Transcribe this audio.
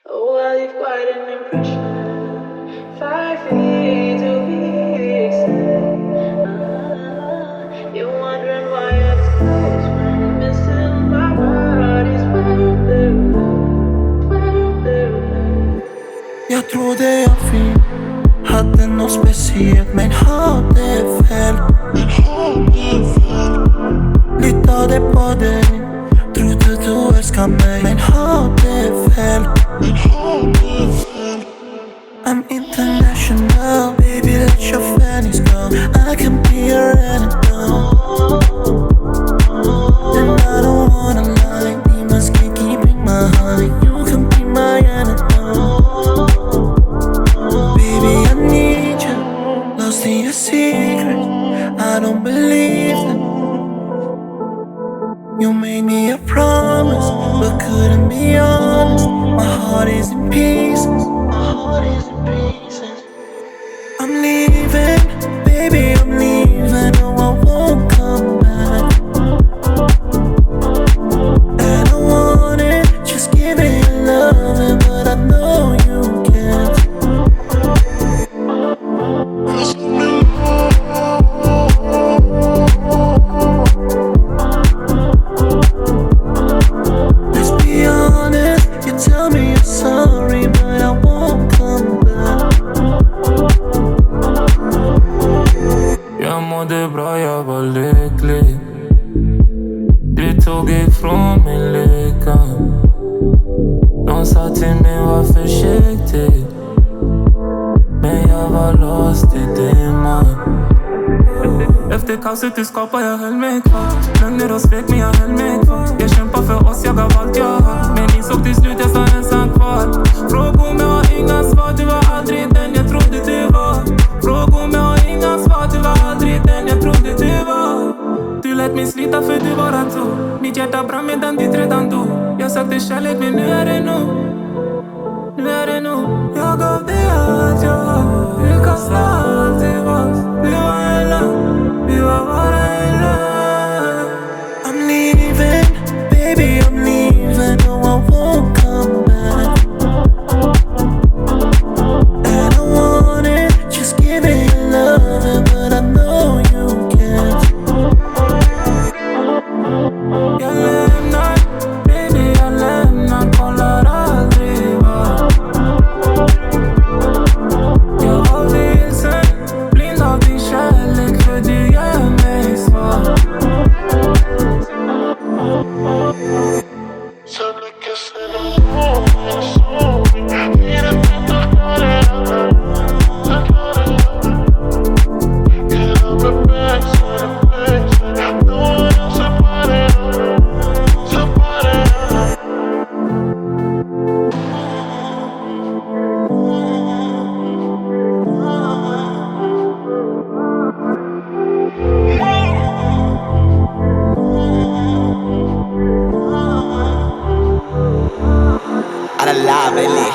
Oh, well, you've quite an impression. 5 feet to be exact. You're wondering why I'm close when you're missing my body's worth the Jag trodde jag fick hade något speciellt men hade fel. Litade på dig, trodde du älskar mig men hade fel. I'm international, baby let your fannies go. I can be your antidote. And I don't wanna lie, we must keep keeping my high. You can be my antidote. Baby I need you, lost in your secret. I don't believe them. You made me a promise, but couldn't be honest. My heart is in pieces. I'm leaving, baby, I'm leaving. No, I won't come back. And I want it, just give me your loving, but I know you can't. Let's be honest, you tell me you're sorry, but I won't come back. Jag mådde bra, jag var lycklig. Du tog ifrån min lycka. De sa till mig var försiktig, men jag var lost i dimman. Efter kaoset du skapade, jag höll mig kvar. Lögner och svek, men jag höll mig kvar. Jag kämpade för oss, jag gav allt jag har. Men insåg till slut, jag står ensam kvar. Frågor men jag har inga svar. Du var aldrig den jag trodde du var. Frågor men jag har inga svar. Du var aldrig den jag trodde du var. Du lät mig slita för du bara tog. Mitt hjärta brann medan ditt redan dog. Jag sökte kärlek men nu är det nog. Nu är det nog. Jag gav dig allt jag har. Du kastade allt i vas. Vi var hela, vi var bara hela. I'm leaving, baby, I'm leaving. No, I won't come back. And I want it, just give me your loving, but I know you can't. Jag lämnar, baby, jag lämnar. Kollar aldrig bak. Jag var vilsen, blind av din kärlek, för du gör mig svag. Så mycket sen I'm Alla la belle